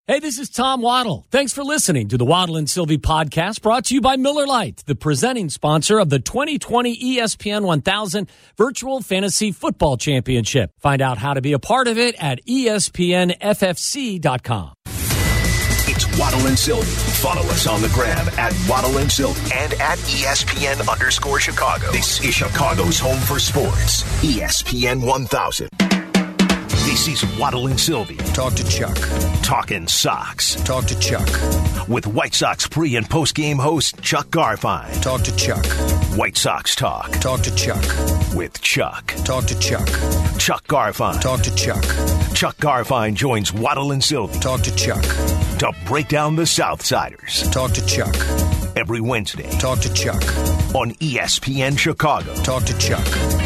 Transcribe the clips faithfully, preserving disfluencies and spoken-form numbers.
Hey, this is Tom Waddle. Thanks for listening to the Waddle and Sylvie podcast, brought to you by Miller Lite, the presenting sponsor of the twenty twenty E S P N one thousand Virtual Fantasy Football Championship. Find out how to be a part of it at E S P N F F C dot com. It's Waddle and Sylvie. Follow us on the gram at Waddle and Sylvie and at E S P N underscore Chicago. This is Chicago's home for sports. E S P N one thousand. This is Waddle and Sylvie. Talk to Chuck. Talking Sox. Talk to Chuck. With White Sox pre- and post-game host Chuck Garfien. Talk to Chuck. White Sox Talk. Talk to Chuck. With Chuck. Talk to Chuck. Chuck Garfien. Talk to Chuck. Chuck Garfien joins Waddle and Sylvie. Talk to Chuck. To break down the Southsiders. Talk to Chuck. Every Wednesday. Talk to Chuck. On E S P N Chicago. Talk to Chuck.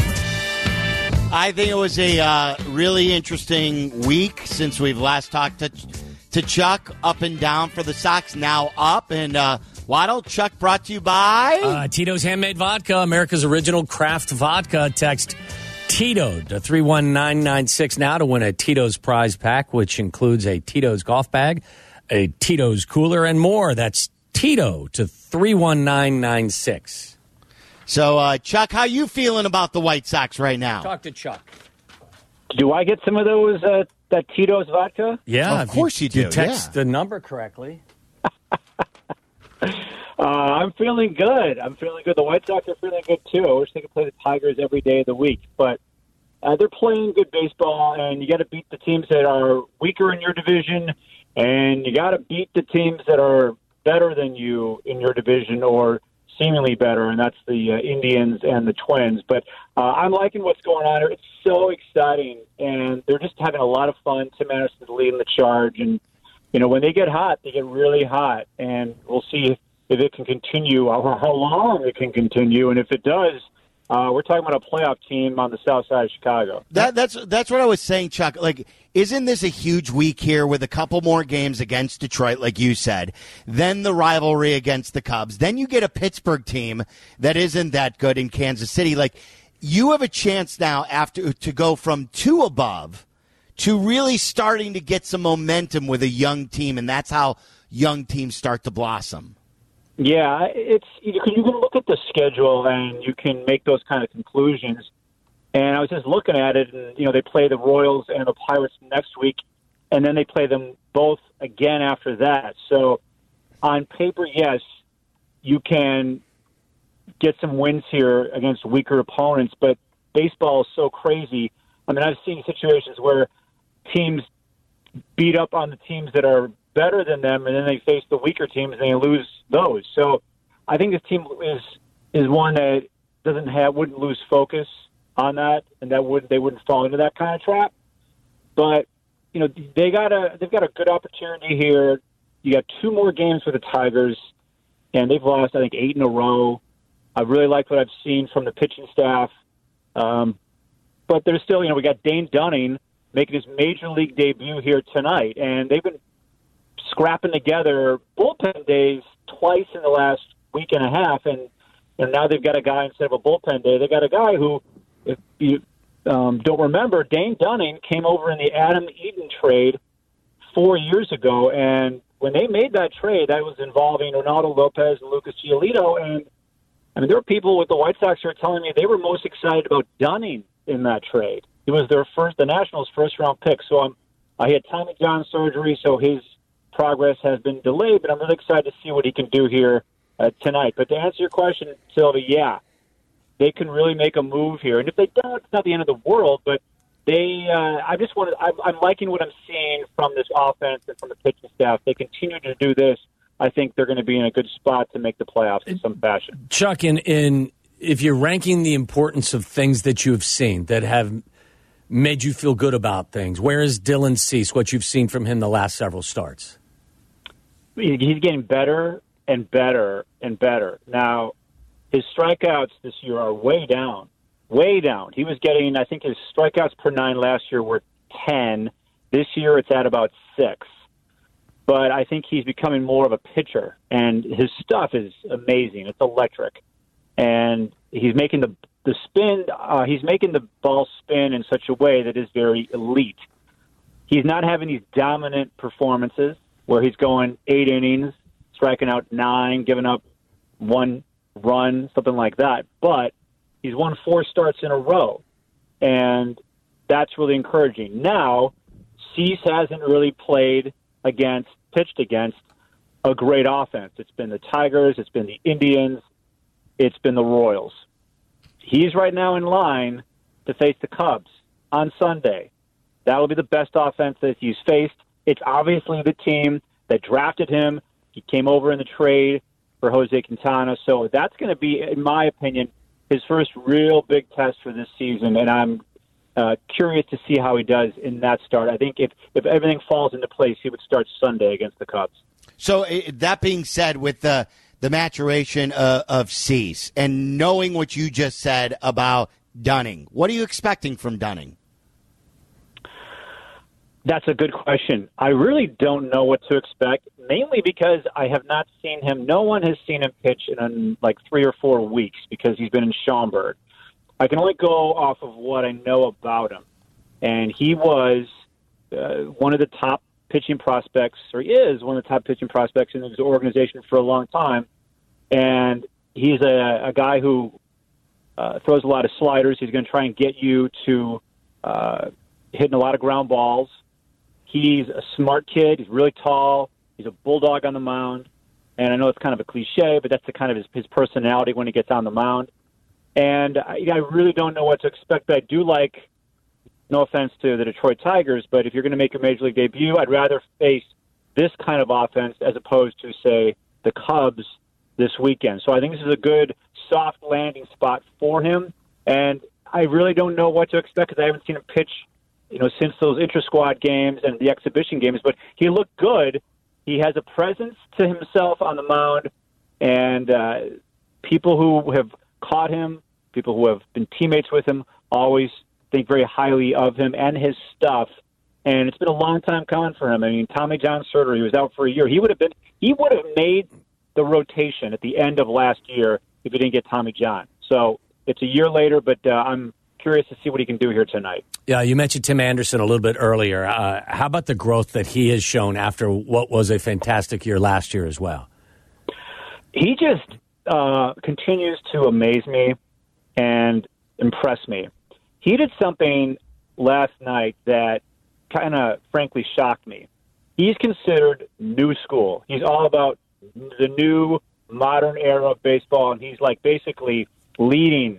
I think it was a uh, really interesting week since we've last talked to to Chuck. Up and down for the Sox, now up. And uh, Waddle, Chuck brought to you by uh, Tito's Handmade Vodka, America's original craft vodka. Text Tito to three one nine nine six now to win a Tito's prize pack, which includes a Tito's golf bag, a Tito's cooler, and more. That's Tito to three one nine nine six. So, uh, Chuck, how you feeling about the White Sox right now? Talk to Chuck. Do I get some of those, uh, that Tito's vodka? Yeah, of course you, you do. You text yeah. the number correctly. uh, I'm feeling good. I'm feeling good. The White Sox are feeling good, too. I wish they could play the Tigers every day of the week. But uh, they're playing good baseball, and you got to beat the teams that are weaker in your division, and you got to beat the teams that are better than you in your division or seemingly better, and that's the uh, Indians and the Twins. But uh, I'm liking what's going on here. It's so exciting, and they're just having a lot of fun. Tim Anderson's leading the charge, and, you know, when they get hot, they get really hot, and we'll see if it can continue, or how long it can continue, and if it does, uh, we're talking about a playoff team on the south side of Chicago. That, that's that's what I was saying, Chuck. Like, isn't this a huge week here with a couple more games against Detroit, like you said, then the rivalry against the Cubs, then you get a Pittsburgh team that isn't that good in Kansas City. Like, you have a chance now after to go from two above to really starting to get some momentum with a young team, and that's how young teams start to blossom. Yeah, it's you can, you can look at the schedule and you can make those kind of conclusions. And I was just looking at it, and, you know, they play the Royals and the Pirates next week, and then they play them both again after that. So on paper, yes, you can get some wins here against weaker opponents, but baseball is so crazy. I mean, I've seen situations where teams beat up on the teams that are better than them, and then they face the weaker teams and they lose those. So I think this team is is one that doesn't have wouldn't lose focus on that, and that would they wouldn't fall into that kind of trap. But you know, they got a they've got a good opportunity here. You got two more games with the Tigers, and they've lost I think eight in a row. I really like what I've seen from the pitching staff, um, but there's still you know we got Dane Dunning making his major league debut here tonight, and they've been scrapping together bullpen days twice in the last week and a half, and you know, now they've got a guy instead of a bullpen day. They got a guy who, if you um, don't remember, Dane Dunning came over in the Adam Eaton trade four years ago, and when they made that trade, that was involving Ronaldo Lopez and Lucas Giolito, and I mean there were people with the White Sox who are telling me they were most excited about Dunning in that trade. He was their first, the Nationals' first round pick. So I'm, I had Tommy John surgery, so his progress has been delayed, but I'm really excited to see what he can do here uh, tonight. But to answer your question, Sylvie, yeah, they can really make a move here. And if they don't, it's not the end of the world, but they, uh, I just want to, I'm, I'm liking what I'm seeing from this offense and from the pitching staff. They continue to do this. I think they're going to be in a good spot to make the playoffs in some fashion. Chuck, in, in if you're ranking the importance of things that you have seen that have made you feel good about things, where is Dylan Cease, what you've seen from him the last several starts? He's getting better and better and better. Now, his strikeouts this year are way down, way down. He was getting, I think his strikeouts per nine last year were ten. This year it's at about six. But I think he's becoming more of a pitcher, and his stuff is amazing. It's electric. And he's making the the spin, uh, he's making the ball spin in such a way that is very elite. He's not having these dominant performances. where he's going eight innings, striking out nine, giving up one run, something like that. But he's won four starts in a row, and that's really encouraging. Now, Cease hasn't really played against, pitched against a great offense. It's been the Tigers, it's been the Indians, it's been the Royals. He's right now in line to face the Cubs on Sunday. That will be the best offense that he's faced. It's obviously the team that drafted him. He came over in the trade for Jose Quintana. So that's going to be, in my opinion, his first real big test for this season. And I'm uh, curious to see how he does in that start. I think if, if everything falls into place, he would start Sunday against the Cubs. So uh, that being said, with the, the maturation uh, of Cease and knowing what you just said about Dunning, what are you expecting from Dunning? That's a good question. I really don't know what to expect, mainly because I have not seen him. No one has seen him pitch in um, like three or four weeks because he's been in Schaumburg. I can only go off of what I know about him. And he was uh, one of the top pitching prospects, or he is one of the top pitching prospects in his organization for a long time. And he's a, a guy who uh, throws a lot of sliders. He's going to try and get you to uh, hitting a lot of ground balls. He's a smart kid. He's really tall. He's a bulldog on the mound. And I know it's kind of a cliche, but that's the kind of his, his personality when he gets on the mound. And I, I really don't know what to expect, but I do like, no offense to the Detroit Tigers, but if you're going to make a Major League debut, I'd rather face this kind of offense as opposed to, say, the Cubs this weekend. So I think this is a good soft landing spot for him. And I really don't know what to expect because I haven't seen him pitch you know, since those intra-squad games and the exhibition games, but he looked good. He has a presence to himself on the mound, and uh, people who have caught him, people who have been teammates with him, always think very highly of him and his stuff. And it's been a long time coming for him. I mean, Tommy John surgery, he was out for a year. He would have been, he would have made the rotation at the end of last year if he didn't get Tommy John. So it's a year later, but uh, I'm curious to see what he can do here tonight. Yeah, you mentioned Tim Anderson a little bit earlier. Uh, how about the growth that he has shown after what was a fantastic year last year as well? He just uh, continues to amaze me and impress me. He did something last night that kind of frankly shocked me. He's considered new school. He's all about the new modern era of baseball, and he's like basically leading,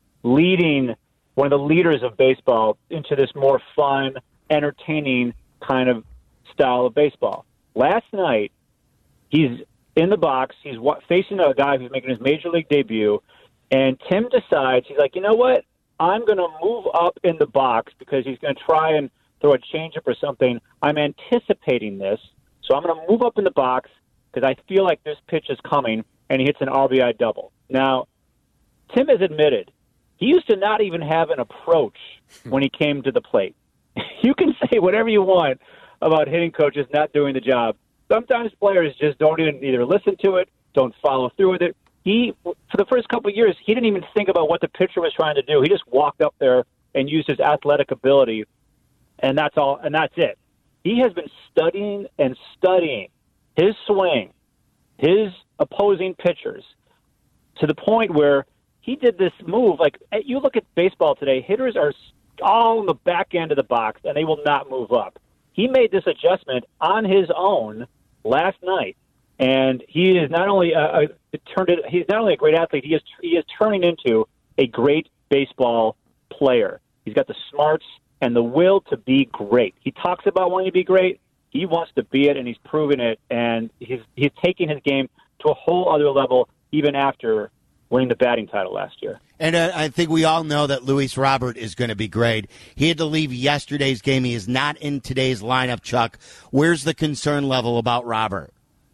leading one of the leaders of baseball into this more fun, entertaining kind of style of baseball. Last night, he's in the box. He's facing a guy who's making his Major League debut, and Tim decides, he's like, you know what? I'm going to move up in the box because he's going to try and throw a changeup or something. I'm anticipating this, so I'm going to move up in the box because I feel like this pitch is coming, and he hits an R B I double. Now, Tim has admitted he used to not even have an approach when he came to the plate. You can say whatever you want about hitting coaches not doing the job. Sometimes players just don't even either listen to it, don't follow through with it. He, for the first couple of years, he didn't even think about what the pitcher was trying to do. He just walked up there and used his athletic ability, and that's all. And that's it. He has been studying and studying his swing, his opposing pitchers, to the point where he did this move. Like, you look at baseball today, hitters are all in the back end of the box, and they will not move up. He made this adjustment on his own last night, and he is not only a, a turned it, he's not only a great athlete, he is he is turning into a great baseball player. He's got the smarts and the will to be great. He talks about wanting to be great. He wants to be it, and he's proven it, and he's he's taking his game to a whole other level even after winning the batting title last year. And uh, I think we all know that Luis Robert is going to be great. He had to leave yesterday's game. He is not in today's lineup, Chuck. Where's the concern level about Robert?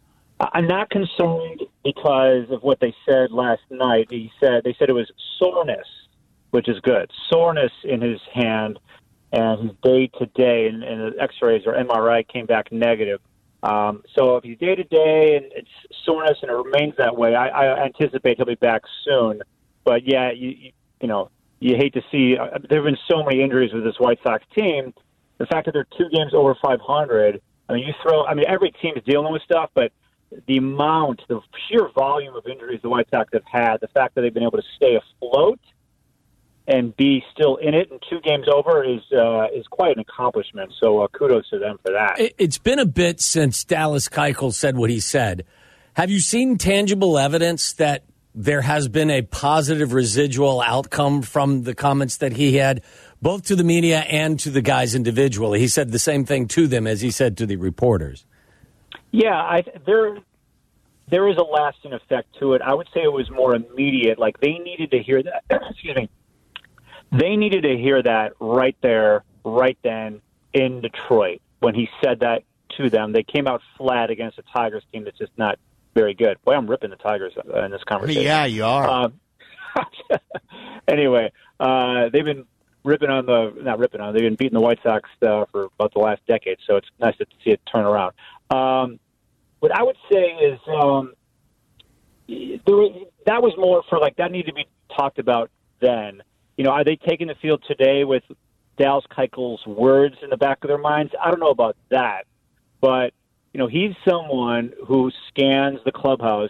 I'm not concerned because of what they said last night. He said They said it was soreness, which is good. Soreness in his hand, and his day-to-day, and, and the x-rays or M R I came back negative. Um, so if he's day-to-day and it's soreness and it remains that way, I, I anticipate he'll be back soon. But, yeah, you, you, you know, you hate to see uh, – there have been so many injuries with this White Sox team. The fact that they're two games over five hundred, I mean, you throw. I mean, every team is dealing with stuff, but the amount, the sheer volume of injuries the White Sox have had, the fact that they've been able to stay afloat and be still in it, and two games over is uh, is quite an accomplishment. So uh, kudos to them for that. It's been a bit since Dallas Keuchel said what he said. Have you seen tangible evidence that there has been a positive residual outcome from the comments that he had, both to the media and to the guys individually? He said the same thing to them as he said to the reporters. Yeah, I, there there is a lasting effect to it. I would say it was more immediate. Like, they needed to hear that. Excuse me. They needed to hear that right there, right then, in Detroit, when he said that to them. They came out flat against a Tigers team that's just not very good. Boy, I'm ripping the Tigers in this conversation. Yeah, you are. Um, anyway, uh, they've been ripping on the, not ripping on, they've been beating the White Sox uh, for about the last decade, so it's nice to see it turn around. Um, what I would say is um, there was, that was more for, like, that needed to be talked about then. You know, are they taking the field today with Dallas Keuchel's words in the back of their minds? I don't know about that. But, you know, he's someone who scans the clubhouse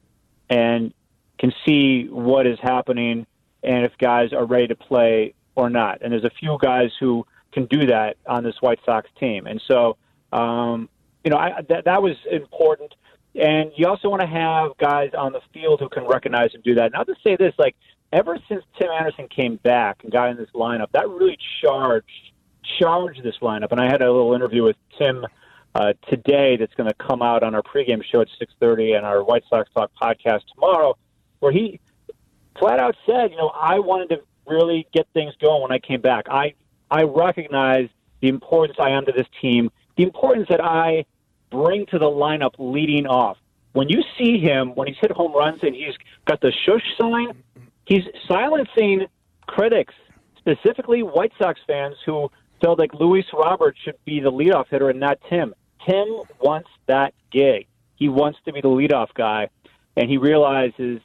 and can see what is happening and if guys are ready to play or not. And there's a few guys who can do that on this White Sox team. And so, um, you know, I, that, that was important. And you also want to have guys on the field who can recognize and do that. And I'll just say this, like, ever since Tim Anderson came back and got in this lineup, that really charged charged this lineup. And I had a little interview with Tim uh, today that's going to come out on our pregame show at six thirty and our White Sox Talk podcast tomorrow, where he flat out said, you know, I wanted to really get things going when I came back. I, I recognize the importance I am to this team, the importance that I bring to the lineup leading off. When you see him, when he's hit home runs and he's got the shush sign, he's silencing critics, specifically White Sox fans who felt like Luis Robert should be the leadoff hitter and not Tim. Tim wants that gig. He wants to be the leadoff guy, and he realizes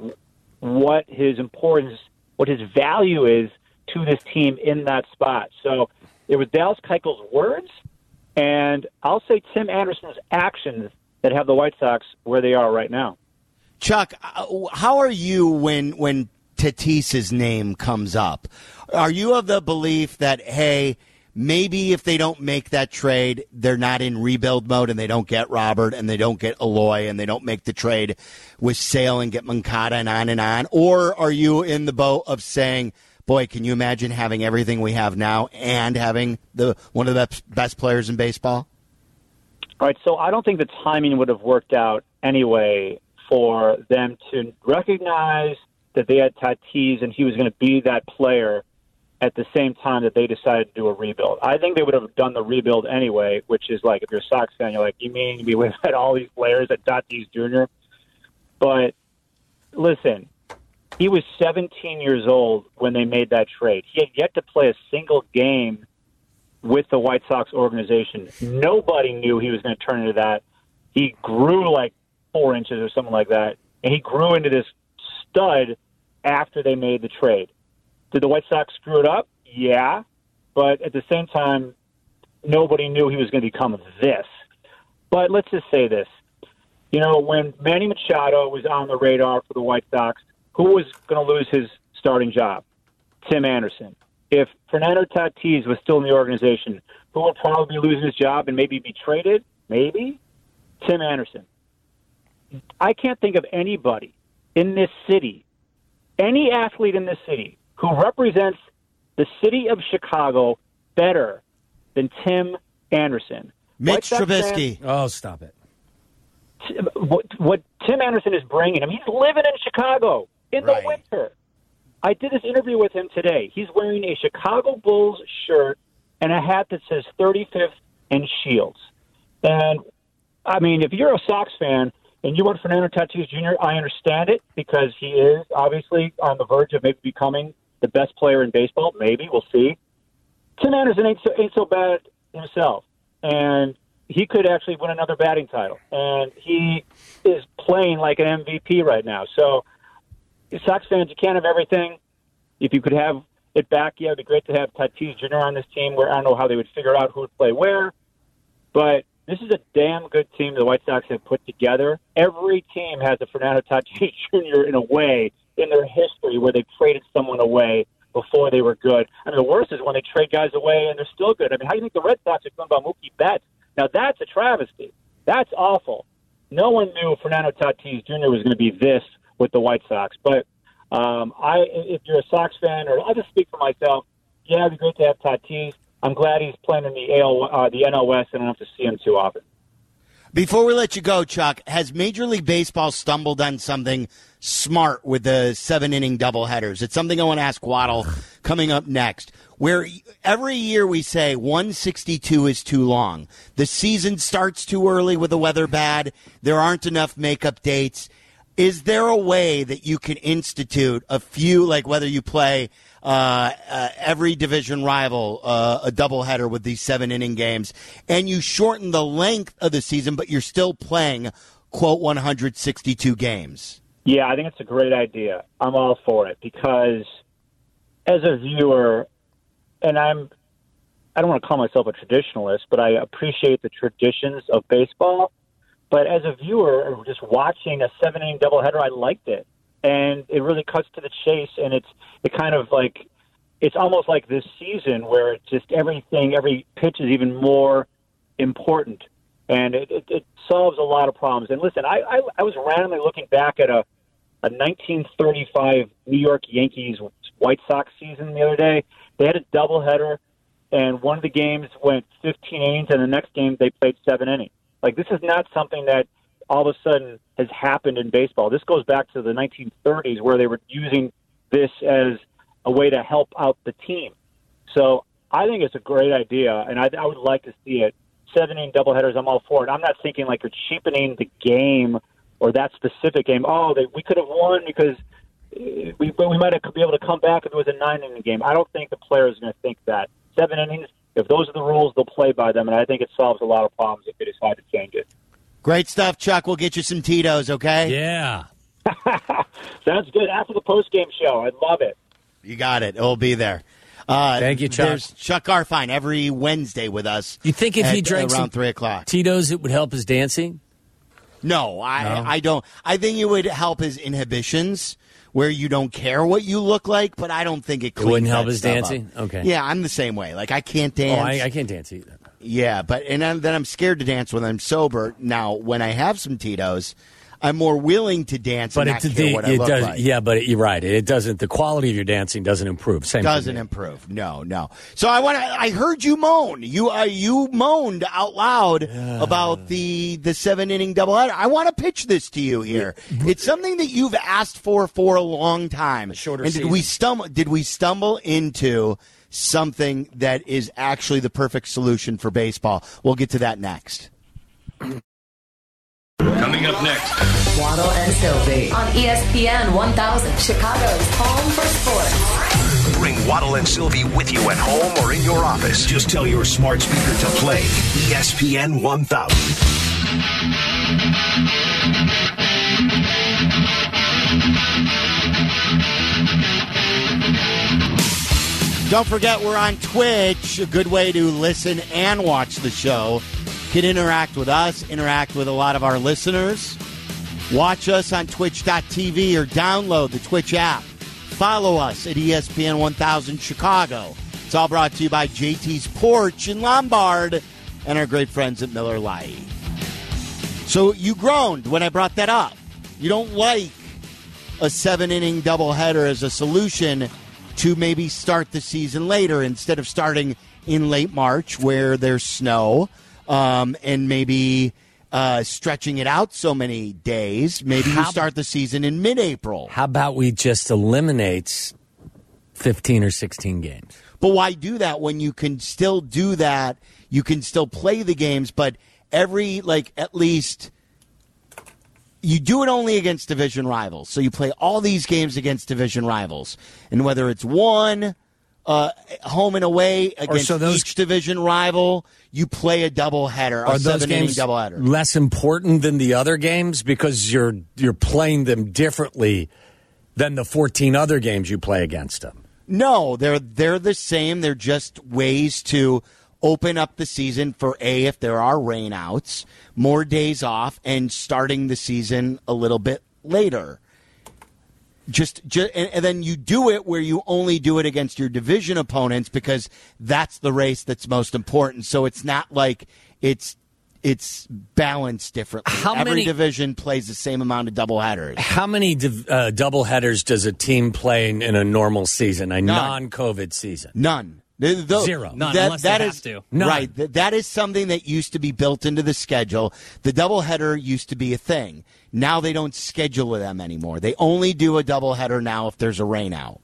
what his importance, what his value is to this team in that spot. So it was Dallas Keuchel's words, and I'll say Tim Anderson's actions that have the White Sox where they are right now. Chuck, how are you when when Tatis's name comes up? Are you of the belief that, hey, maybe if they don't make that trade, they're not in rebuild mode and they don't get Robert and they don't get Eloy and they don't make the trade with Sale and get Moncada and on and on? Or are you in the boat of saying, boy, can you imagine having everything we have now and having the one of the best, best players in baseball? All right, so I don't think the timing would have worked out anyway for them to recognize that they had Tatis and he was going to be that player at the same time that they decided to do a rebuild. I think they would have done the rebuild anyway, which is like, if you're a Sox fan, you're like, you mean we would have had all these players at Tatis Junior? But listen, he was seventeen years old when they made that trade. He had yet to play a single game with the White Sox organization. Nobody knew he was going to turn into that. He grew like four inches or something like that, and he grew into this stud after they made the trade. Did the White Sox screw it up? Yeah, but at the same time, nobody knew he was going to become this. But let's just say this. You know, when Manny Machado was on the radar for the White Sox, who was going to lose his starting job? Tim Anderson. If Fernando Tatis was still in the organization, who would probably be losing his job and maybe be traded? Maybe? Tim Anderson. I can't think of anybody in this city, any athlete in this city, who represents the city of Chicago better than Tim Anderson. Mitch Trubisky. Fan, oh, stop it. What, what Tim Anderson is bringing him, he's living in Chicago in Right. the winter. I did this interview with him today. He's wearing a Chicago Bulls shirt and a hat that says thirty-fifth and Shields. And, I mean, if you're a Sox fan and you want Fernando Tatis Junior, I understand it because he is obviously on the verge of maybe becoming the best player in baseball. Maybe. We'll see. Tim Anderson ain't so, ain't so bad himself. And he could actually win another batting title. And he is playing like an M V P right now. So, Sox fans, you can't have everything. If you could have it back, yeah, it'd be great to have Tatis Junior on this team. Where I don't know how they would figure out who would play where, but this is a damn good team the White Sox have put together. Every team has a Fernando Tatis Junior in a way in their history where they traded someone away before they were good. I mean, the worst is when they trade guys away and they're still good. I mean, how do you think the Red Sox are doing about Mookie Betts? Now, that's a travesty. That's awful. No one knew Fernando Tatis Junior was going to be this with the White Sox. But um, I, if you're a Sox fan, or I'll just speak for myself, yeah, it'd be great to have Tatis. I'm glad he's playing in the A L, uh, the N L West, and I don't have to see him too often. Before we let you go, Chuck, has Major League Baseball stumbled on something smart with the seven-inning doubleheaders? It's something I want to ask Waddle coming up next, where every year we say one sixty-two is too long. The season starts too early with the weather bad. There aren't enough makeup dates. Is there a way that you can institute a few, like whether you play uh, uh, every division rival uh, a doubleheader with these seven-inning games, and you shorten the length of the season, but you're still playing, quote, one hundred sixty-two games? Yeah, I think it's a great idea. I'm all for it because as a viewer, and I'm, I don't want to call myself a traditionalist, but I appreciate the traditions of baseball. But as a viewer, just watching a seven-inning doubleheader, I liked it, and it really cuts to the chase. And it's it kind of like it's almost like this season where it's just everything, every pitch is even more important, and it, it, it solves a lot of problems. And listen, I, I, I was randomly looking back at a, a nineteen thirty-five New York Yankees White Sox season the other day. They had a doubleheader, and one of the games went fifteen innings, and the next game they played seven innings. Like, this is not something that all of a sudden has happened in baseball. This goes back to the nineteen thirties where they were using this as a way to help out the team. So I think it's a great idea, and I, I would like to see it. Seven-inning doubleheaders, I'm all for it. I'm not thinking like you're cheapening the game or that specific game. Oh, they, we could have won because we, we might have be able to come back if it was a nine-inning game. I don't think the players are going to think that. Seven innings, if those are the rules, they'll play by them, and I think it solves a lot of problems if they decide to change it. Great stuff, Chuck. We'll get you some Tito's, okay? Yeah. Sounds good. After the post-game show, I love it. You got it. It'll be there. Uh, Thank you, Chuck. There's Chuck Garfien every Wednesday with us. You think if at, he drank around some three o'clock? Tito's, it would help his dancing? No, I, No? I don't. I think it would help his inhibitions, where you don't care what you look like, but I don't think it cleans It wouldn't help that his stuff dancing? up. Okay. Yeah, I'm the same way. Like, I can't Oh, dance. I, I can't dance either. Yeah, but and I'm, then I'm scared to dance when I'm sober. Now, when I have some Tito's, I'm more willing to dance But and it, not care the, what I it look does, like. yeah, but it, you're right. It doesn't. The quality of your dancing doesn't improve. Same. Doesn't for me. improve. No, no. So I want to. I heard you moan. You uh, you moaned out loud about the the seven inning doubleheader. I want to pitch this to you here. It's something that you've asked for for a long time. A shorter and did season. we stumble? Did we stumble into something that is actually the perfect solution for baseball? We'll get to that next. Coming up next. Waddle and Sylvie on E S P N one thousand, Chicago's home for sports. Bring Waddle and Sylvie with you at home or in your office. Just tell your smart speaker to play E S P N one thousand. Don't forget, we're on Twitch, a good way to listen and watch the show. You can interact with us, interact with a lot of our listeners. Watch us on twitch dot t v or download the Twitch app. Follow us at E S P N one thousand Chicago. It's all brought to you by J T's Porch in Lombard and our great friends at Miller Lite. So you groaned when I brought that up. You don't like a seven-inning doubleheader as a solution to maybe start the season later instead of starting in late March where there's snow, um, and maybe uh, stretching it out so many days. Maybe you How- start the season in mid-April. How about we just eliminate fifteen or sixteen games? But why do that when you can still do that? You can still play the games, but every, like, at least you do it only against division rivals. So you play all these games against division rivals. And whether it's one uh, home and away against so those- each division rival, you play a doubleheader, Are a those seven-inning games doubleheader. less important than the other games because you're you're playing them differently than the fourteen other games you play against them? No, they're they're the same. They're just ways to open up the season for A, if there are rainouts, more days off, and starting the season a little bit later. Just, just and, and then you do it where you only do it against your division opponents because that's the race that's most important. So it's not like it's it's balanced differently. How Every many, division plays the same amount of doubleheaders. How many div, uh, doubleheaders does a team play in, in a normal season, a None. non-COVID season? None. The, the, Zero. None, that, unless that they is, have to. None. Right. That, that is something that used to be built into the schedule. The doubleheader used to be a thing. Now they don't schedule them anymore. They only do a doubleheader now if there's a rain out.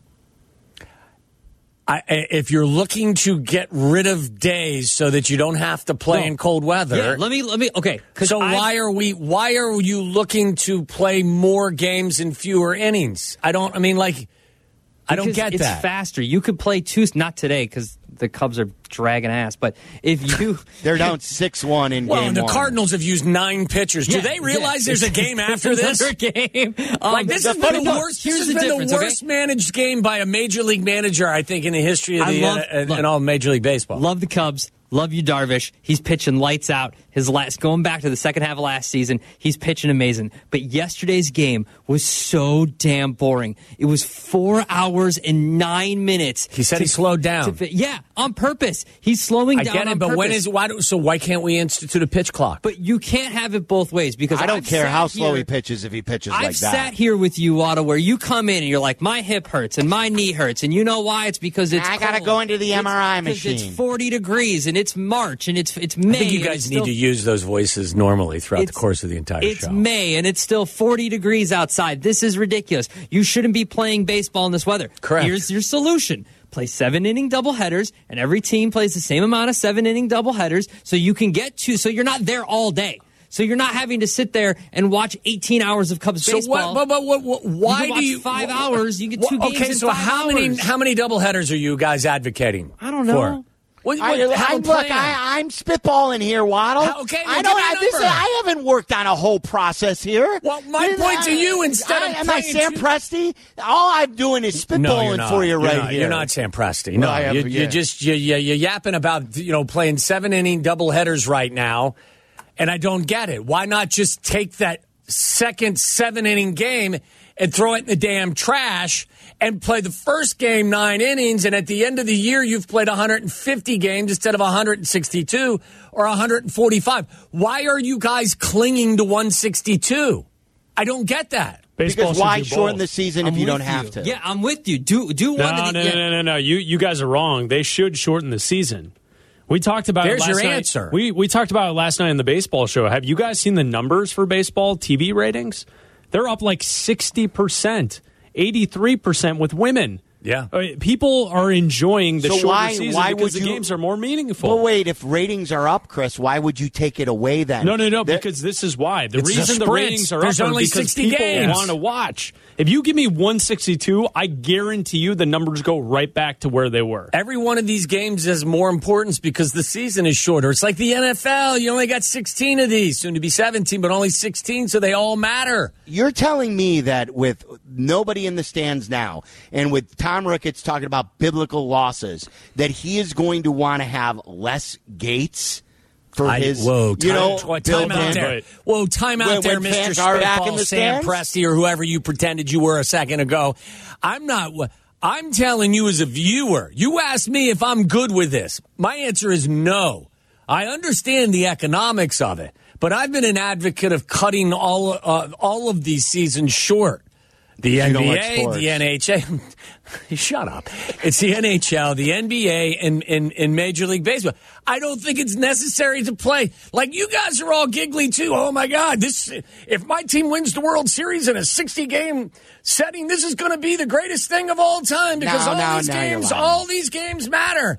I, if you're looking to get rid of days so that you don't have to play No. in cold weather, Yeah, let me let me okay. so I've- why are we? Why are you looking to play more games in fewer innings? I don't. I mean, like, I don't Because get it's that. faster. You could play two, not today because the Cubs are dragging ass. But if you, They're down six one in Well, game and the one. Cardinals have used nine pitchers. Do Yeah, they realize yeah. there's a game after There's this? another game. Um, Like this the has been funny the part- worst. Here's This the has been difference. the okay? worst managed game by a major league manager, I think, in the history of I the love- uh, look. in all Major League Baseball. Love the Cubs. Love you, Darvish. He's pitching lights out. His last going back to the second half of last season, he's pitching amazing. But yesterday's game was so damn boring. It was four hours and nine minutes. He said to- he slowed down. to fi- yeah, on purpose. He's slowing I down. get it, on but purpose. when is why? Do, so why can't we institute a pitch clock? But you can't have it both ways because I don't I've care sat how slow here- he pitches if he pitches I've like that. sat here with you, Otto, where you come in and you're like, my hip hurts and my knee hurts, and you know why? It's because it's I gotta cold. go into the It's- M R I 'cause machine. It's forty degrees and it's March and it's it's May. I think you and guys it's need still- to use those voices normally throughout the It's- course of the entire It's show. May and it's still forty degrees outside. This is ridiculous. You shouldn't be playing baseball in this weather. Correct. Here's your solution. Play seven inning doubleheaders, and every team plays the same amount of seven inning doubleheaders, so you can get to. So you're not there all day. So you're not having to sit there and watch eighteen hours of Cubs So baseball. what? But, but, what, what, why You can do watch you five wh- hours? You get two wh- games Okay, in so five how many hours. how many doubleheaders are you guys advocating? I don't know. For? What, I, what, have I, a look, plan. I, I'm spitballing here, Waddle. How- okay, well, I don't. give me a I, this, number. I haven't worked on a whole process here. Well, my This- point to I- you, instead of I, am I playing Sam two- Presti? All I'm doing is spitballing No, you're not. for you You're right not. here. You're not Sam Presti. No, Well, I have- you, yeah. you're just you, you, you're yapping about you know playing seven inning doubleheaders right now, and I don't get it. Why not just take that second seven inning game and throw it in the damn trash and play the first game nine innings, and at the end of the year you've played one hundred fifty games instead of one hundred sixty-two or one hundred forty-five? Why are you guys clinging to one sixty-two? I don't get that. Baseball Because should why do shorten both. the season I'm if you with don't have to? Yeah, I'm with you. Do do No, one. no, of no, the, yeah. no, no, no. You you guys are wrong. They should shorten the season. We talked about There's it last your night. answer. We we talked about it last night in the baseball show. Have you guys seen the numbers for baseball T V ratings? They're up like sixty percent, eighty-three percent with women. Yeah. Uh, people are enjoying the So shorter why- season why because would the you- games are more meaningful. Well, wait. If ratings are up, Chris, why would you take it away then? No, no, no. There- Because this is why the It's a reason the sprint. ratings are There's up are only because sixty people games. want to watch. If you give me one sixty-two, I guarantee you the numbers go right back to where they were. Every one of these games has more importance because the season is shorter. It's like the N F L. You only got sixteen of these, soon to be seventeen, but only sixteen, so they all matter. You're telling me that with nobody in the stands now, and with Tom Ricketts talking about biblical losses, that he is going to want to have less gates for I- his, whoa, time, you know, time build out in? there. Right. Whoa, time out When- there, when Mister fans are back in Spitball, the Sam stands? Presti, or whoever you pretended you were a second ago. I'm not. I'm telling you as a viewer. You asked me if I'm good with this. My answer is no. I understand the economics of it, but I've been an advocate of cutting all uh, all of these seasons short. The don't N B like A, sports. the N H L. Shut up. It's the N H L, the N B A, and, and, and Major League Baseball. I don't think it's necessary to play. Like, you guys are all giggly, too. Oh, my God. This if my team wins the World Series in a sixty-game setting, this is going to be the greatest thing of all time because No, all no, these no, you're games, lying. all these games matter.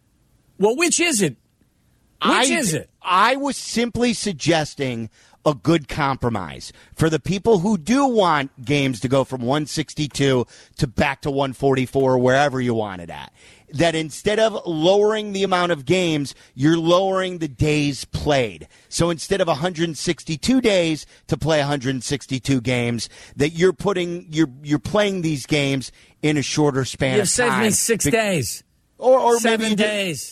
Well, which is it? Which I, is it? I was simply suggesting a good compromise for the people who do want games to go from one sixty-two to back to one forty-four, wherever you want it at. That instead of lowering the amount of games, you're lowering the days played. So instead of one hundred sixty-two days to play one hundred sixty-two games, that you're putting you're you're playing these games in a shorter span You've of saved time. me six Be- days. or or Seven maybe days.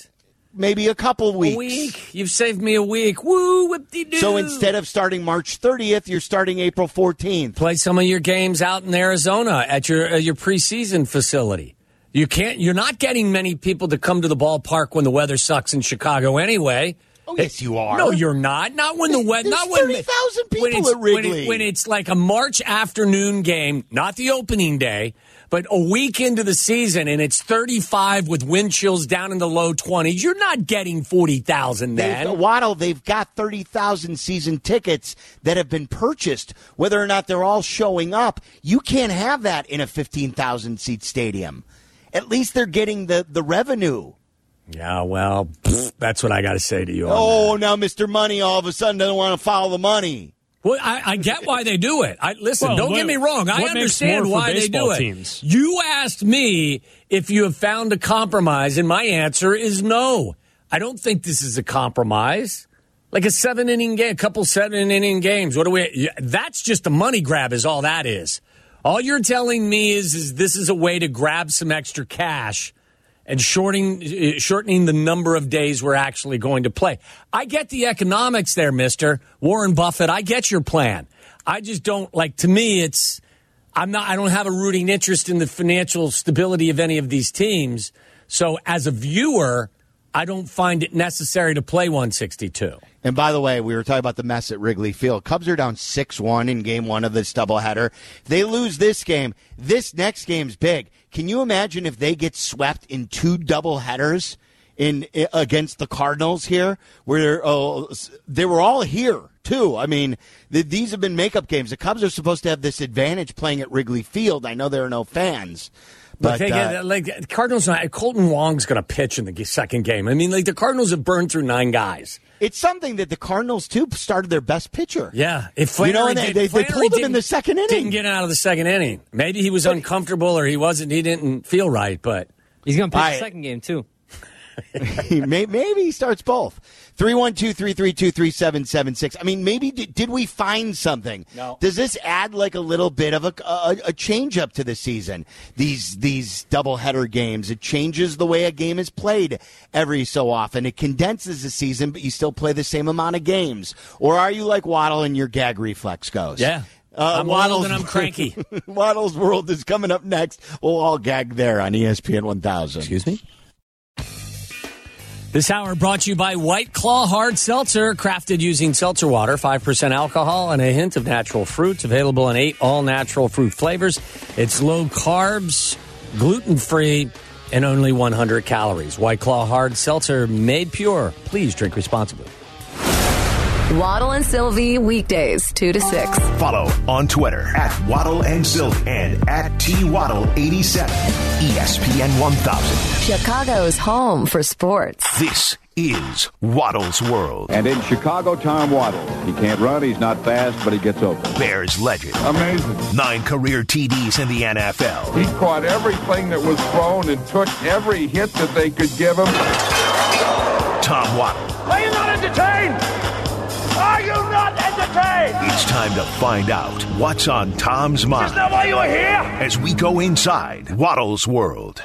maybe a couple weeks. A week. You've saved me a week. Woo, whip-de-doo. So instead of starting March thirtieth, you're starting April fourteenth. Play some of your games out in Arizona at your uh, your preseason facility. You can't. You're not getting many people to come to the ballpark when the weather sucks in Chicago anyway. Oh, yes, you are. No, you're not. Not when the weather. Not when thirty thousand people when it's, at Wrigley. When, it, when it's like a March afternoon game, not the opening day, but a week into the season, and it's thirty-five with wind chills down in the low twenties. You're not getting forty thousand then. They've, Waddle, they've got thirty thousand season tickets that have been purchased. Whether or not they're all showing up, you can't have that in a fifteen thousand seat stadium. At least they're getting the, the revenue. Yeah, well, pfft, that's what I got to say to you. Oh, now Mister Money all of a sudden doesn't want to follow the money. Well, I, I get why they do it. I, listen, well, don't what, get me wrong. I understand why they do it. Teams? You asked me if you have found a compromise, and my answer is no. I don't think this is a compromise. Like a seven-inning game, a couple seven-inning games. What do we? That's just a money grab is all that is. All you're telling me is, is this is a way to grab some extra cash and shortening, shortening the number of days we're actually going to play. I get the economics there, mister Warren Buffett. I get your plan. I just don't, like, to me, it's, I'm not, I don't have a rooting interest in the financial stability of any of these teams. So as a viewer, I don't find it necessary to play one sixty-two. And by the way, we were talking about the mess at Wrigley Field. Cubs are down six one in game one of this doubleheader. If they lose this game, this next game's big. Can you imagine if they get swept in two doubleheaders in against the Cardinals here, where uh, they were all here, too? I mean, th- these have been makeup games. The Cubs are supposed to have this advantage playing at Wrigley Field. I know there are no fans. But, they get, uh, like Cardinals, Colton Wong's going to pitch in the second game. I mean, like the Cardinals have burned through nine guys. It's something that the Cardinals too started their best pitcher. Yeah, if Flannery you know, and they, did, they, they pulled him in the second inning. Didn't get out of the second inning. Maybe he was but, uncomfortable, or he wasn't. He didn't feel right. But he's going to pitch I, the second game too. Maybe he starts both. three one two, three three two, three seven seven six. I mean, maybe did, did we find something? No. Does this add like a little bit of a, a, a change up to the season? These these doubleheader games, it changes the way a game is played every so often. It condenses the season, but you still play the same amount of games. Or are you like Waddle and your gag reflex goes? Yeah. Uh, I'm Waddle's, old and I'm cranky. Waddle's World is coming up next. We'll all gag there on E S P N one thousand. Excuse me? This hour brought to you by White Claw Hard Seltzer, crafted using seltzer water, five percent alcohol, and a hint of natural fruits, available in eight all-natural fruit flavors. It's low carbs, gluten-free, and only one hundred calories. White Claw Hard Seltzer, made pure. Please drink responsibly. Waddle and Sylvie, weekdays, two to six. Follow on Twitter at Waddle and Sylvie and at T Waddle eighty-seven. E S P N one thousand. Chicago's home for sports. This is Waddle's World. And in Chicago, Tom Waddle. He can't run, he's not fast, but he gets open. Bears legend. Amazing. Nine career T Ds in the N F L. He caught everything that was thrown and took every hit that they could give him. Tom Waddle. Are you not entertained? Are you not entertained? It's time to find out what's on Tom's mind. Is that why you are here? As we go inside Waddle's World.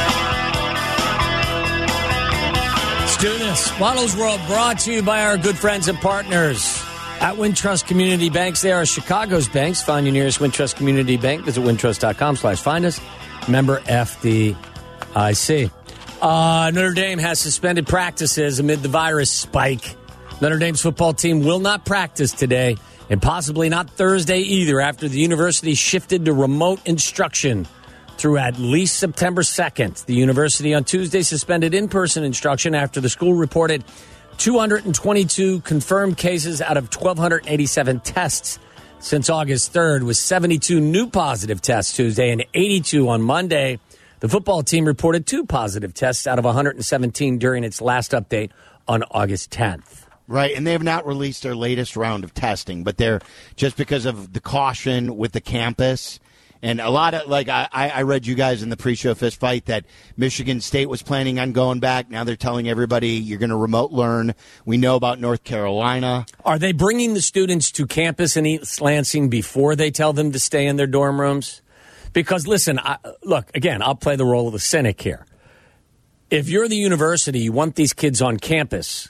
Let's do this. Waddle's World brought to you by our good friends and partners at Wintrust Community Banks. They are Chicago's banks. Find your nearest Wintrust Community Bank. Visit wintrust.com slash find us. Member F D I C. Uh, Notre Dame has suspended practices amid the virus spike. Notre Dame's football team will not practice today, and possibly not Thursday either, after the university shifted to remote instruction through at least September second. The university on Tuesday suspended in-person instruction after the school reported two hundred twenty-two confirmed cases out of one thousand two hundred eighty-seven tests since August third, with seventy-two new positive tests Tuesday and eighty-two on Monday. The football team reported two positive tests out of one hundred seventeen during its last update on August tenth. Right, and they have not released their latest round of testing, but they're just because of the caution with the campus. And a lot of, like, I, I read you guys in the pre-show fist fight that Michigan State was planning on going back. Now they're telling everybody you're going to remote learn. We know about North Carolina. Are they bringing the students to campus in East Lansing before they tell them to stay in their dorm rooms? Because, listen, I, look, again, I'll play the role of the cynic here. if you're the university, you want these kids on campus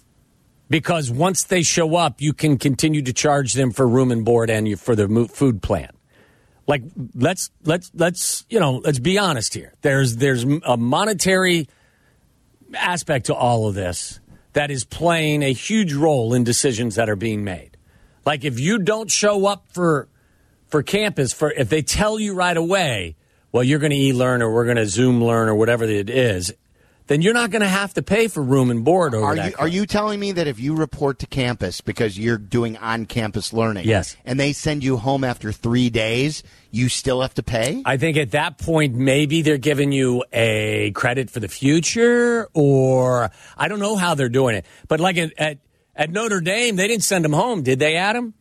because once they show up, you can continue to charge them for room and board and you, for the mo- food plan. Like, let's let's let's you know, let's be honest here. There's there's a monetary aspect to all of this that is playing a huge role in decisions that are being made. Like, if you don't show up for for campus, for if they tell you right away, well, you're going to e-learn or we're going to Zoom learn or whatever it is, then you're not going to have to pay for room and board over are that. You, are you telling me that if you report to campus because you're doing on-campus learning, yes, and they send you home after three days, you still have to pay? I think at that point, maybe they're giving you a credit for the future, or I don't know how they're doing it. But like at, at, at Notre Dame, they didn't send them home, did they, Adam?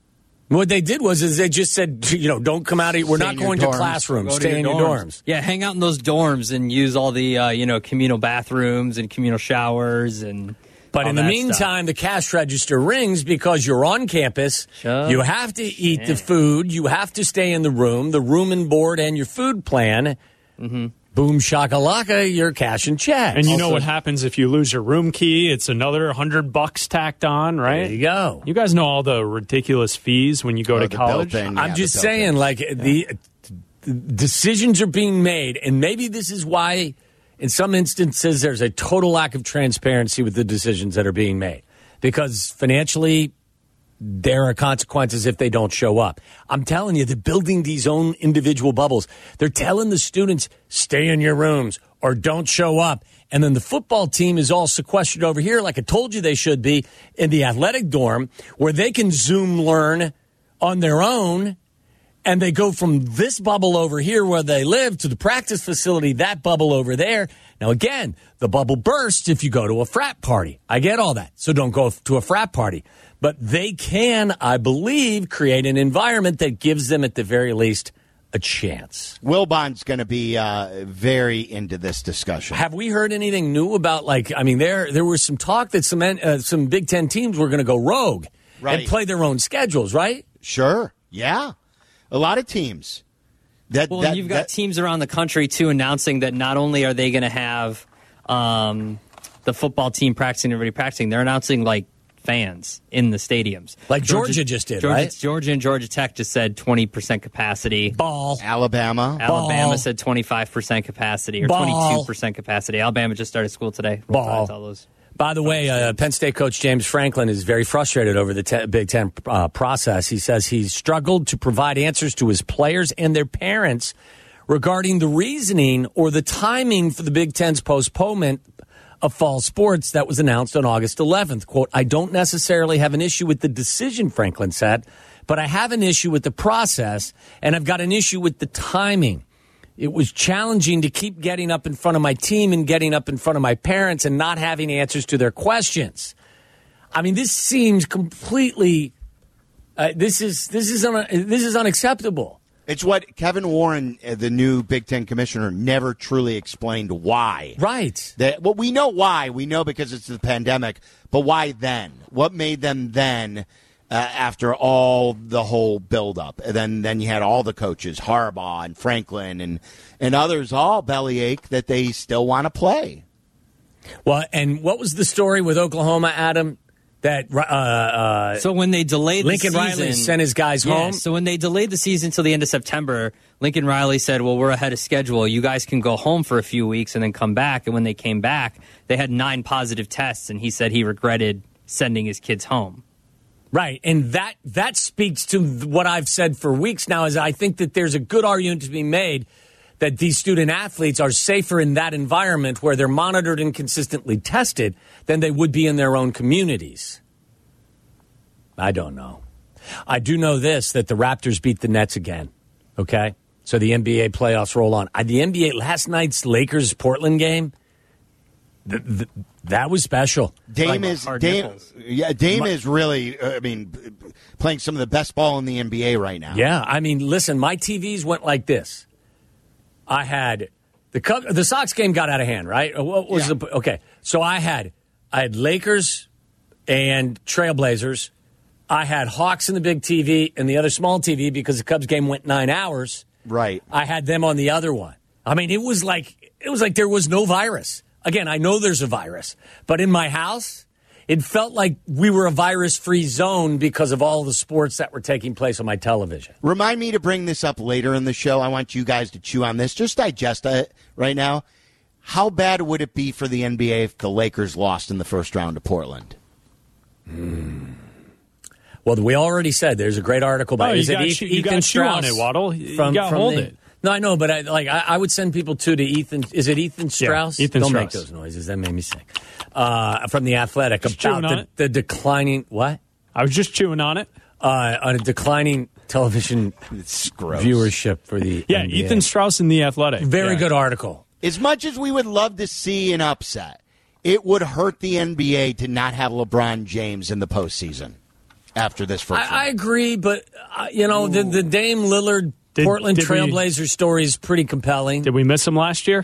What they did was is they just said, you know, don't come out of here. We're Stay not in your going to dorms. classrooms. Go to Stay in your dorms. Yeah, hang out in those dorms and use all the, uh, you know, communal bathrooms and communal showers and But all in the that meantime, the cash register rings because you're on campus. Sure. You have to eat Yeah. the food. You have to stay in the room, the room and board, and your food plan. Mm-hmm. Boom shakalaka, you're cashing checks. And you know Also- what happens if you lose your room key? It's another hundred bucks tacked on, right? There you go. You guys know all the ridiculous fees when you go Oh, to the college. built-in, yeah, I'm the just built-in. saying, like, the, the decisions are being made, and maybe this is why, in some instances, there's a total lack of transparency with the decisions that are being made. Because financially, there are consequences if they don't show up. I'm telling you, they're building these own individual bubbles. They're telling the students, stay in your rooms or don't show up. And then the football team is all sequestered over here, like I told you they should be, in the athletic dorm, where they can Zoom learn on their own. And they go from this bubble over here where they live to the practice facility, that bubble over there. Now, again, the bubble bursts if you go to a frat party. I get all that. So don't go to a frat party. But they can, I believe, create an environment that gives them, at the very least, a chance. Wilbon's going to be uh, very into this discussion. Have we heard anything new about, like, I mean, there there was some talk that some, uh, some Big Ten teams were going to go rogue Right. and play their own schedules, right? Sure. Yeah. A lot of teams. That, Well, that, you've got that- teams around the country, too, announcing that not only are they going to have um, the football team practicing, everybody practicing, they're announcing, like, fans in the stadiums. Like Georgia just did, Georgia, right? Georgia and Georgia Tech just said twenty percent capacity. Ball. Alabama. Alabama Ball. said twenty-five percent capacity or Ball. twenty-two percent capacity. Alabama just started school today. Roll Ball. Tides, all those. By the way, uh, Penn State coach James Franklin is very frustrated over the te- Big Ten uh, process. He says he's struggled to provide answers to his players and their parents regarding the reasoning or the timing for the Big Ten's postponement of fall sports that was announced on August eleventh. Quote, I don't necessarily have an issue with the decision, Franklin said, but I have an issue with the process, and I've got an issue with the timing. It was challenging to keep getting up in front of my team and getting up in front of my parents and not having answers to their questions. I mean, this seems completely. Uh, this is this is un, this is unacceptable. It's what Kevin Warren, uh, the new Big Ten commissioner, never truly explained why. Right. That, well, we know why. We know because it's the pandemic. But why then? What made them then, uh, after all the whole buildup? And then, then you had all the coaches, Harbaugh and Franklin and, and others, all bellyache that they still want to play. Well, and what was the story with Oklahoma, Adam? That uh, uh, So when they delayed Lincoln the season, Riley sent his guys yeah, home? So when they delayed the season until the end of September, Lincoln Riley said, well, we're ahead of schedule. You guys can go home for a few weeks and then come back. And when they came back, they had nine positive tests, and he said he regretted sending his kids home. Right, and that that speaks to what I've said for weeks now, is I think that there's a good argument to be made that these student athletes are safer in that environment where they're monitored and consistently tested than they would be in their own communities. I don't know. I do know this, that the Raptors beat the Nets again, okay? So the N B A playoffs roll on. Uh, The N B A, last night's Lakers-Portland game, th- th- that was special. Dame Like is hard Dame. nipples. Yeah, Dame My- is really. Uh, I mean, playing some of the best ball in the N B A right now. Yeah, I mean, listen, my T Vs went like this. I had the Cub, the Sox game got out of hand, right? What was Yeah. the okay? So I had I had Lakers and Trailblazers. I had Hawks in the big T V and the other small T V because the Cubs game went nine hours. Right. I had them on the other one. I mean, it was like it was like there was no virus. Again, I know there's a virus, but in my house, it felt like we were a virus-free zone because of all the sports that were taking place on my television. Remind me to bring this up later in the show. I want you guys to chew on this. Just digest it right now. How bad would it be for the N B A if the Lakers lost in the first round to Portland? Hmm. Well, we already said there's a great article by oh, is you it got Ethan, you Ethan got chew on Strauss it, Waddle. You from, got to from hold the, it. No, I know, but I, like I, I would send people to the Ethan. Is it Ethan Strauss? Yeah, Ethan Don't Strauss. make those noises. That made me sick. Uh, from the Athletic Just about chewing on the, it. the declining what? I was just chewing on it. Uh, on a declining television viewership for the Yeah, N B A. Ethan Strauss in The Athletic. Very yeah. good article. As much as we would love to see an upset, it would hurt the N B A to not have LeBron James in the postseason after this first round. I, I agree, but uh, you know the the Dame Lillard Did- Portland did we- Trailblazer story is pretty compelling. Did we miss him last year?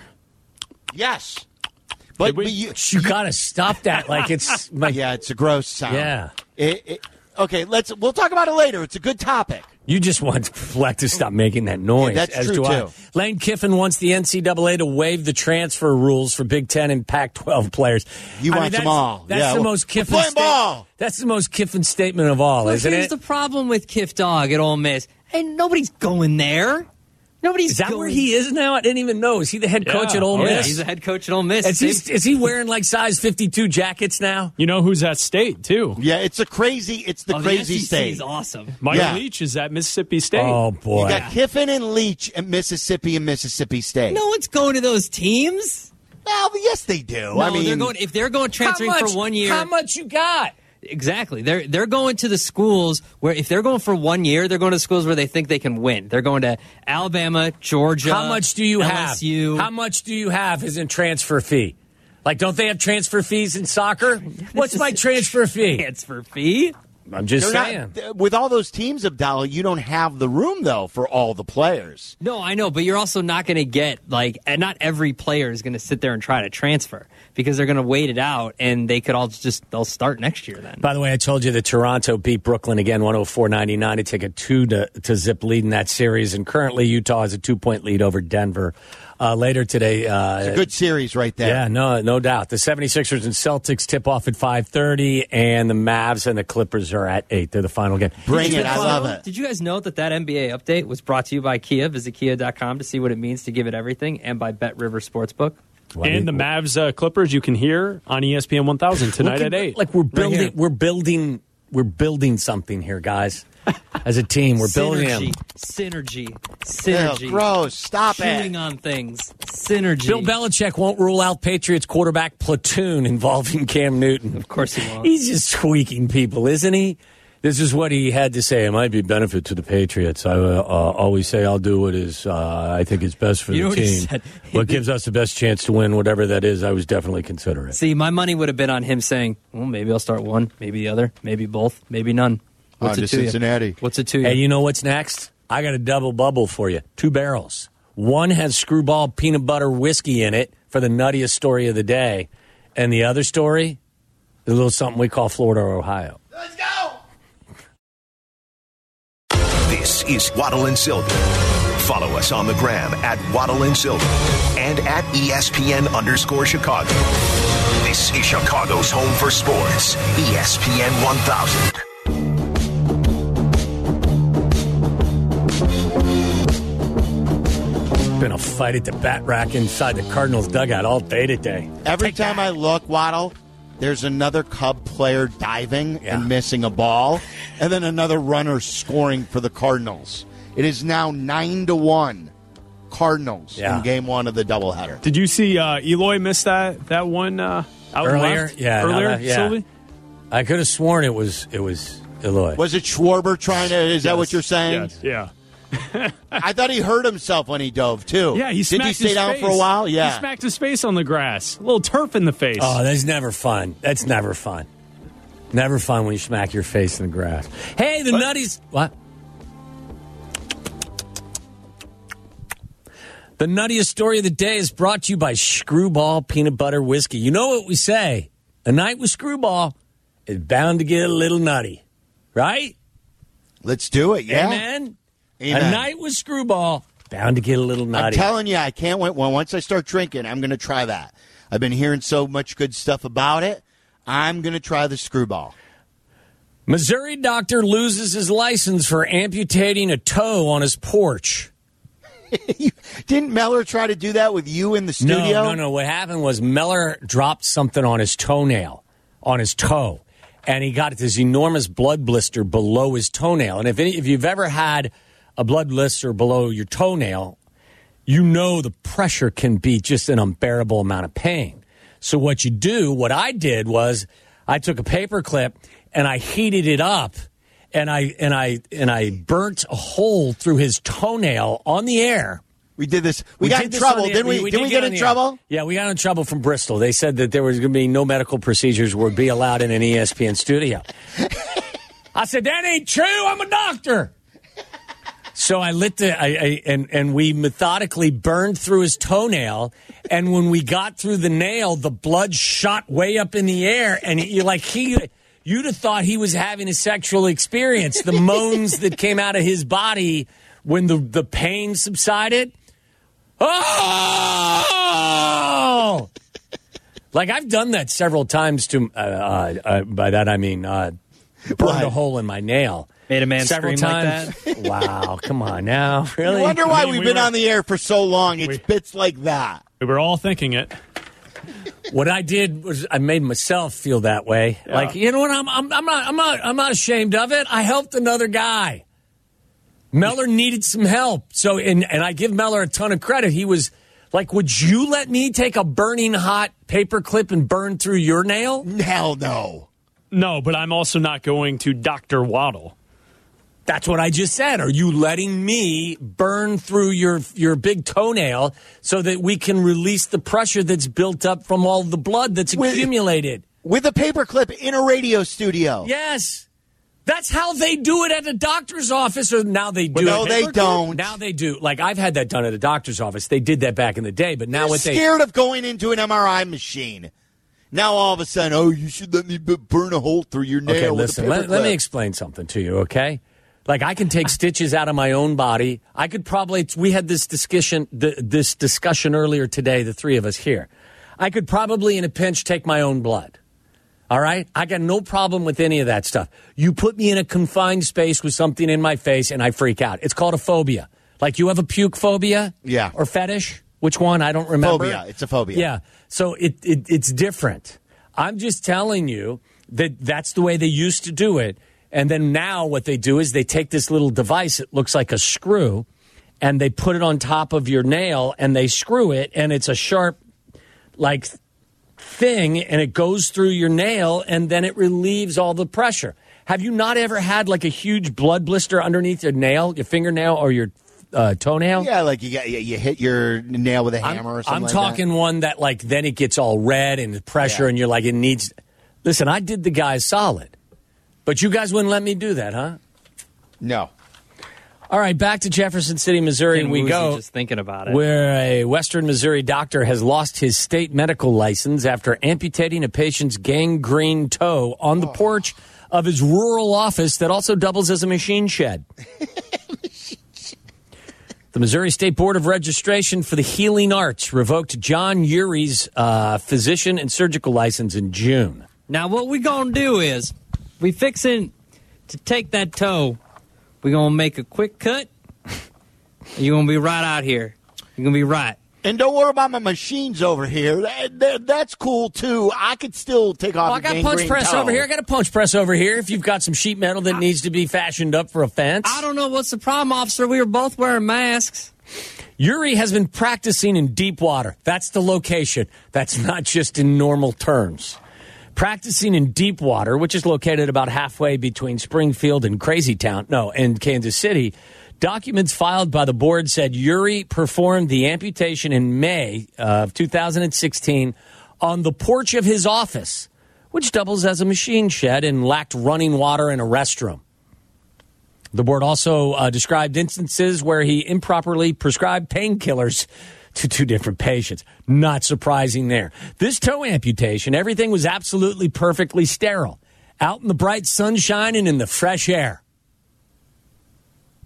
Yes. But, Did we? but you, You gotta stop that. Like it's like yeah, it's a gross sound. Yeah. It, it, okay, let's. We'll talk about it later. It's a good topic. You just want Fleck to stop making that noise. Yeah, that's as true, do I. too. Lane Kiffin wants the N C double A to waive the transfer rules for Big Ten and Pac twelve players. You I want mean, them that's- all. That's Yeah, the well, most we're Kiffin playing sta- ball. That's the most Kiffin statement of all, Look, isn't here's it? the problem with Kiff Dog at Ole Miss. Hey, nobody's going there. Nobody's Is that going where he is now? I didn't even know. Is he the head coach Yeah. at Ole Oh, Miss? yeah, Yeah, he's the head coach at Ole Miss. Is he, Same- is he wearing like size fifty-two jackets now? You know who's at State, too? Yeah, it's a crazy. It's the oh, crazy the S E C state. is awesome. Mike Yeah. Leach is at Mississippi State. Oh boy! You got Kiffin and Leach at Mississippi and Mississippi State. No one's going to those teams. Well, yes, they do. No, I mean, they're going if they're going transferring how much, for one year. How much you got? Exactly. They're they're going to the schools where if they're going for one year, they're going to schools where they think they can win. They're going to Alabama, Georgia. How much do you L S U. have? How much do you have as a transfer fee? Like, don't they have transfer fees in soccer? What's my transfer fee? transfer fee? I'm just they're saying. not, th- with all those teams, Abdallah, you don't have the room though for all the players. No, I know, but you're also not going to get like, and not every player is going to sit there and try to transfer because they're going to wait it out, and they could all just they'll start next year then. By the way, I told you that Toronto beat Brooklyn again, one oh four ninety-nine to take a two to, to zip lead in that series, and currently Utah has a two point lead over Denver. Uh, later today, uh, It's a good series right there. yeah, no, no doubt. The seventy-sixers and Celtics tip off at five thirty, and the Mavs and the Clippers are at eight. They're the final game. Bring Did it. you I guys love know- it. Did you guys know that that N B A update was brought to you by Kia? Visit kia dot com to see what it means to give it everything, and by Bet River Sportsbook. And the Mavs uh, Clippers you can hear on E S P N one thousand tonight Look at eight. Like we're Right building, here. we're building, we're building something here, guys. As a team, we're building synergy, them. synergy, Ew, synergy. gross. Stop Chewing it. on things, synergy. Bill Belichick won't rule out Patriots quarterback platoon involving Cam Newton. Of course he won't. He's just tweaking people, isn't he? This is what he had to say. It might be a benefit to the Patriots. I uh, always say I'll do what is uh, I think is best for You know the what he team. said? What gives us the best chance to win, whatever that is, I was definitely consider it. See, my money would have been on him saying, "Well, maybe I'll start one, maybe the other, maybe both, maybe none." What's On it to to Cincinnati. you? What's it to you? Hey, you know what's next? I got a double bubble for you. Two barrels. One has Screwball peanut butter whiskey in it for the nuttiest story of the day. And the other story is a little something we call Florida or Ohio. Let's go. This is Waddle and Silvy. Follow us on the gram at Waddle and Silvy and at E S P N underscore Chicago. This is Chicago's home for sports. E S P N one thousand. Been a fight at the bat rack inside the Cardinals dugout all day today. Every Take time that. I look, Waddle, there's another Cub player diving Yeah. and missing a ball, and then another runner scoring for the Cardinals. It is now nine to one, Cardinals Yeah. in Game One of the doubleheader. Did you see uh, Eloy miss that that one uh, out Earlier? left? Yeah, no, earlier, no, yeah. Sylvie? I could have sworn it was it was Eloy. Was it Schwarber trying to? Is that what you're saying? Yes, yeah. I thought he hurt himself when he dove too. Yeah, he did smacked he stay his down face. for a while? Yeah, He smacked his face on the grass. A little turf in the face. Oh, that's never fun. That's never fun. Never fun when you smack your face in the grass. Hey, the What? nutties. What? The nuttiest story of the day is brought to you by Screwball Peanut Butter Whiskey. You know what we say? A night with Screwball is bound to get a little nutty, right? let's do it. Yeah, Amen. Amen. A night with Screwball bound to get a little I'm nutty. telling you, I can't wait. Well, once I start drinking, I'm going to try that. I've been hearing so much good stuff about it. I'm going to try the screwball. Missouri doctor loses his license for amputating a toe on his porch. Didn't Meller try to do that with you in the studio? No, no, no. What happened was Meller dropped something on his toenail, on his toe, and he got this enormous blood blister below his toenail. And if any, if you've ever had a blood blister below your toenail, you know the pressure can be just an unbearable amount of pain. So what you do, what I did was I took a paper clip and I heated it up. And I and I and I burnt a hole through his toenail on the air. We did this. We, we got in trouble, didn't we? we, we did, did we get, get in trouble? Air. Yeah, we got in trouble from Bristol. They said that there was going to be no medical procedures would be allowed in an E S P N studio. I said that ain't true. I'm a doctor. So I lit the I, I, and and we methodically burned through his toenail. And when we got through the nail, the blood shot way up in the air, and you like he. You'd have thought he was having a sexual experience. The moans that came out of his body when the, the pain subsided. Oh! Like, I've done that several times to, uh, uh, uh, by that I mean, uh, burned what? a hole in my nail. Made a man several scream times. Like that? Wow, come on now. Really? I wonder why I mean, we've we been were, on the air for so long. It's we, bits like that. We were all thinking it. What I did was I made myself feel that way. Yeah. Like, you know what? I'm, I'm, I'm not, I'm not, I'm not ashamed of it. I helped another guy. Meller needed some help. So, and, and I give Meller a ton of credit. He was like, would you let me take a burning hot paper clip and burn through your nail? Hell no. No, but I'm also not going to Doctor Waddle. That's what I just said. Are you letting me burn through your your big toenail so that we can release the pressure that's built up from all the blood that's with, accumulated? With a paperclip in a radio studio. Yes. That's how they do it at a doctor's office. Or now they do well, it. No, they don't. Now they do. Like, I've had that done at a doctor's office. They did that back in the day. But now You're what they... scared of going into an M R I machine. Now all of a sudden, oh, you should let me burn a hole through your nail okay, with listen, a let, paperclip. let me explain something to you, okay? Like, I can take stitches out of my own body. I could probably, we had this discussion, this discussion earlier today, the three of us here. I could probably, in a pinch, take my own blood. All right? I got no problem with any of that stuff. You put me in a confined space with something in my face, and I freak out. It's called a phobia. Like, you have a puke phobia? Yeah. Or fetish? Which one? I don't remember. Phobia. It's a phobia. Yeah. So it, it it's different. I'm just telling you that that's the way they used to do it. And then now what they do is they take this little device that looks like a screw, and they put it on top of your nail, and they screw it, and it's a sharp, like, thing, and it goes through your nail, and then it relieves all the pressure. Have you not ever had, like, a huge blood blister underneath your nail, your fingernail, or your uh, toenail? Yeah, like you got you, you hit your nail with a hammer I'm, or something I'm like talking that. one that, like, then it gets all red and the pressure, Yeah. and you're like, it needs... Listen, I did the guy solid. But you guys wouldn't let me do that, huh? No. All right, back to Jefferson City, Missouri, and we go. Just thinking about it. Where a Western Missouri doctor has lost his state medical license after amputating a patient's gangrene toe on the oh. porch of his rural office that also doubles as a machine shed. The Missouri State Board of Registration for the Healing Arts revoked John Urie's uh, physician and surgical license in June. Now, what we gonna do is we fixing to take that toe. We gonna make a quick cut. You're gonna be right out here. You're gonna be right. And don't worry about my machines over here. That, that, that's cool too. I could still take off. Oh, I got a punch press toe. over here. I got a punch press over here. If you've got some sheet metal that I, needs to be fashioned up for a fence, I don't know what's the problem, officer. We were both wearing masks. Urie has been practicing in deep water. That's the location. That's not just in normal terms. Practicing in deep water, which is located about halfway between Springfield and Crazy Town, no, and Kansas City. Documents filed by the board said Urie performed the amputation in May of two thousand sixteen on the porch of his office, which doubles as a machine shed and lacked running water and a restroom. The board also uh, described instances where he improperly prescribed painkillers to two different patients. Not surprising there. This toe amputation, everything was absolutely perfectly sterile. Out in the bright sunshine and in the fresh air.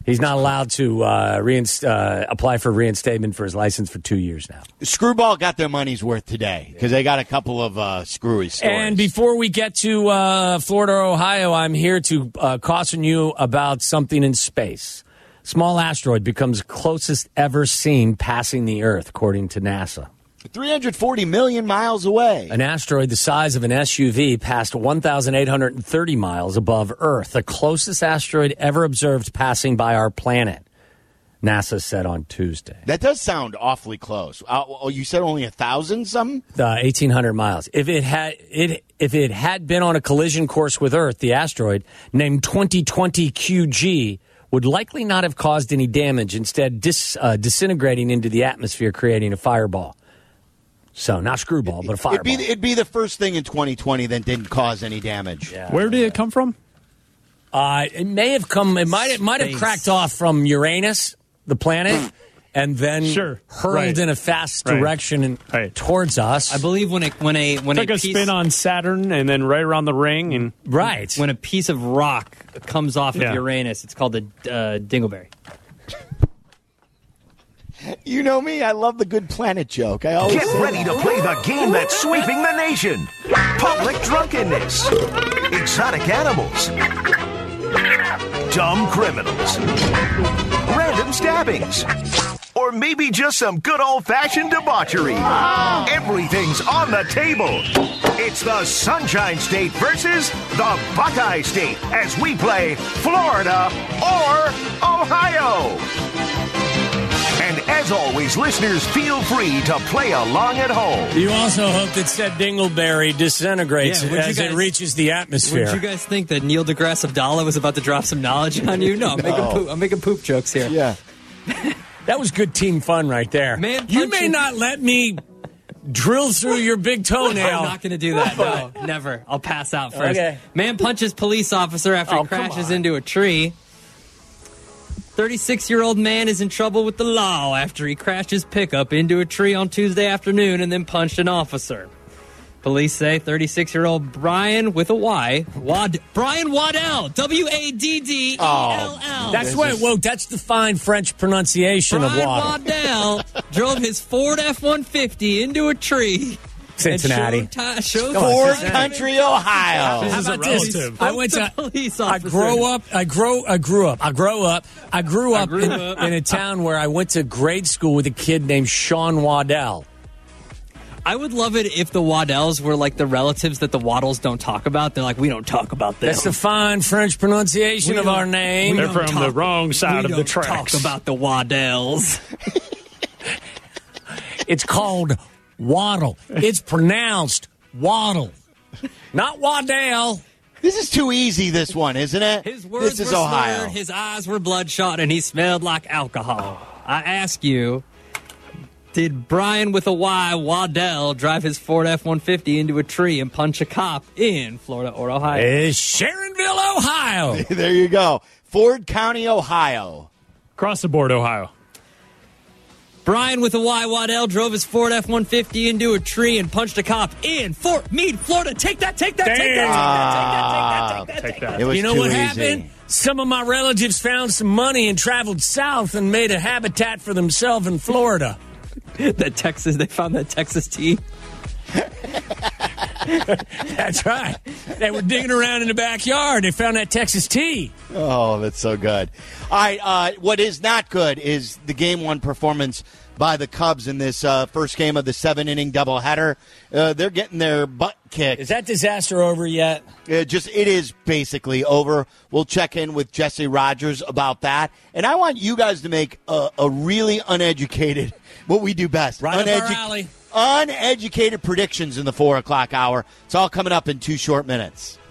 He's not allowed to uh, reinst- uh, apply for reinstatement for his license for two years now. Screwball got their money's worth today because they got a couple of uh, screwy stories. And before we get to uh, Florida or Ohio, I'm here to uh, caution you about something in space. Small asteroid becomes closest ever seen passing the Earth, according to NASA. three hundred forty million miles away. An asteroid the size of an S U V passed one thousand eight hundred thirty miles above Earth, the closest asteroid ever observed passing by our planet, NASA said on Tuesday. That does sound awfully close. Uh, oh, you said only a thousand something? Uh, eighteen hundred miles. If it had it, if it had been on a collision course with Earth, the asteroid, named twenty twenty Q G, would likely not have caused any damage, instead dis, uh, disintegrating into the atmosphere, creating a fireball. So, not screwball, but a fireball. It'd be, it'd be the first thing in twenty twenty that didn't cause any damage. Yeah. Where did it come from? Uh, it may have come, it might, it might have cracked off from Uranus, the planet, and then sure. hurled right. in a fast right. direction and right. towards us. I believe when a when a when Took a, a piece, spin on Saturn and then right around the ring, and right when a piece of rock comes off yeah. of Uranus, it's called a uh, dingleberry. You know me, I love the good planet joke. I always Get ready to play the game that's sweeping the nation. Public drunkenness, exotic animals, dumb criminals, random stabbings, or maybe just some good old-fashioned debauchery. Everything's on the table. It's the Sunshine State versus the Buckeye State as we play Florida or Ohio. And as always, listeners, feel free to play along at home. You also hope that said dingleberry disintegrates Yeah, would you as guys- it reaches the atmosphere. Would you guys think that Neil deGrasse Abdallah was about to drop some knowledge on you? No, I'm, making, poop, I'm making poop jokes here. Yeah. That was good team fun right there. Man you may punching- not let me drill through your big toenail. I'm not going to do that. No, never. I'll pass out first. Okay. Man punches police officer after Oh, he come crashes on. into a tree. thirty-six-year-old man is in trouble with the law after he crashed his pickup into a tree on Tuesday afternoon and then punched an officer. Police say thirty-six-year-old Brian with a Y, Wad, Brian Waddell, W A D D E L L. That's what. Whoa, that's the fine French pronunciation Brian of water. Waddell drove his Ford F one fifty into a tree. Cincinnati. And showed, ti- showed Come on, Ford Cincinnati. Country, Ohio. This How is a about this? relative. I went to. police I officer. grow up. I grow. I grew up. I grow up. I grew up, grew in, up. in a town where I went to grade school with a kid named Sean Waddell. I would love it if the Waddells were like the relatives that the Waddles don't talk about. They're like, we don't talk about them. That's the fine French pronunciation We of don't- our name. we They're don't from talk- the wrong side we of the don't tracks. talk about the Waddells. It's called Waddle. It's pronounced Waddle, not Waddell. This is too easy, this one, isn't it? His words this is were Ohio. slurred, his eyes were bloodshot, and he smelled like alcohol. I ask you, did Brian with a Y, Waddell, drive his Ford F one fifty into a tree and punch a cop in Florida or Ohio? It's Sharonville, Ohio. There you go. Ford County, Ohio. Across the board, Ohio. Brian with a Y, Waddell, drove his Ford F one fifty into a tree and punched a cop in Fort Meade, Florida. Take that, take that, take that, take that, take that, take that, take that, take that. It was You know too what easy. happened? Some of my relatives found some money and traveled south and made a habitat for themselves in Florida. That Texas, they found that Texas tea. That's right. They were digging around in the backyard. They found that Texas tea. Oh, that's so good. All right, uh, what is not good is the game one performance by the Cubs in this uh, first game of the seven-inning doubleheader. Uh, they're getting their butt kicked. Is that disaster over yet? It just it is basically over. We'll check in with Jesse Rogers about that, and I want you guys to make a, a really uneducated, what we do best, Right up our alley. uneducated predictions in the four o'clock hour. It's all coming up in two short minutes.